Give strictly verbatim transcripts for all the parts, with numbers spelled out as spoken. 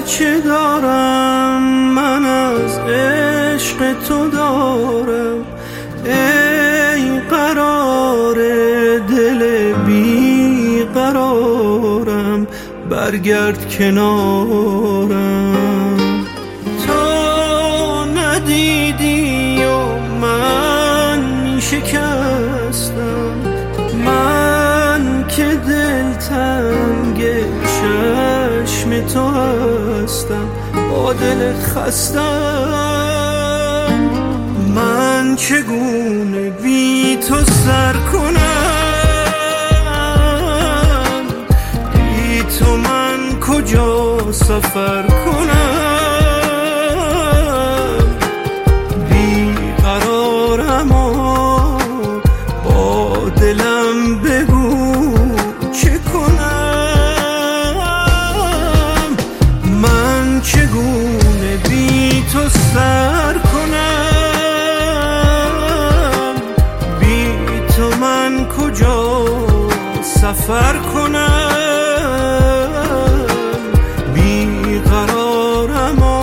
چه دارم من از عشق تو دارم، ای قرار دل بی قرارم، برگرد کنارم. تو ندیدی و من می شکستم، من که دلتنگ چشم تو هستم، با دل خستم. من چگونه بی تو سر کنم، بی تو من کجا سفر کنم. بی قرارم و با دلم بگو چه کنم. من چگونه بی تو سر کنم، بی تو من کجا سفر کنم. بی قرارم و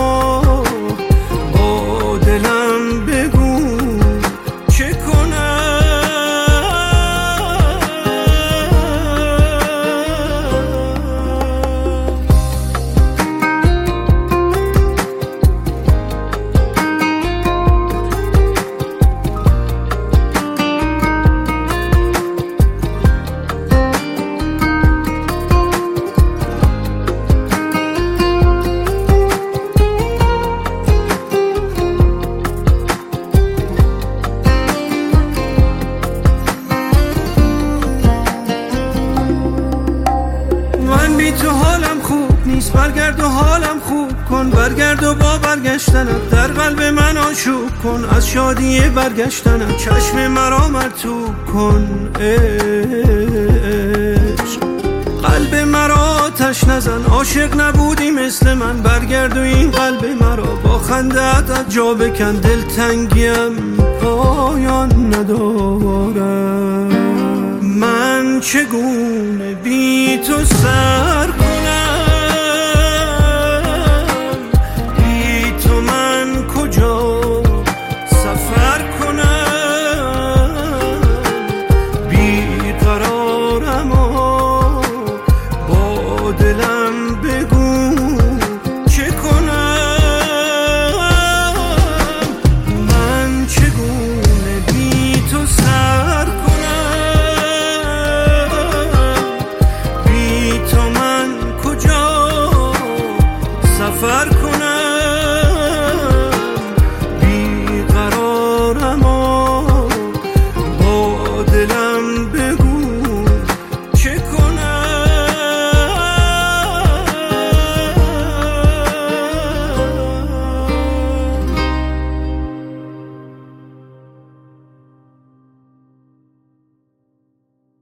با دلم بگو چه کنم. بی تو حالم خوب نیست، برگرد و حالم خوب کن، برگرد و با برگشتنت در قلب من آشوب کن. از شادی برگشتنت چشم مرا مرطوب کن. عشق قلب مرا آتش نزن، عاشق نبودی مثل من، برگرد و این قلب مرا با خنده‌ات از جا بکن. دلتنگیم پایان ندارم، من چگونه بی تو سر